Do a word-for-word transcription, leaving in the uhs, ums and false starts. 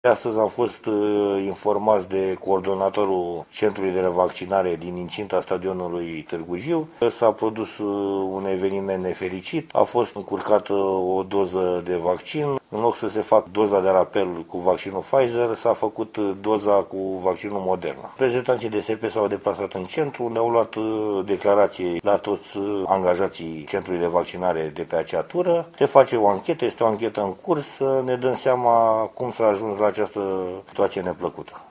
Astăzi am fost uh, informați de coordonatorul Centrului de Revaccinare din incinta stadionului Târgu Jiu. S-a produs uh, un eveniment nefericit, a fost încurcată o doză de vaccin. În loc să se facă doza de rapel cu vaccinul Pfizer, s-a făcut uh, doza cu vaccinul Moderna. Reprezentanții D S P s-au deplasat în centru, unde au luat uh, declarații la toți uh, angajații Centrului de Vaccinare de pe acea tură. Se face o anchetă, este o anchetă în curs, să ne dăm seama cum s-a ajuns la această situație neplăcută.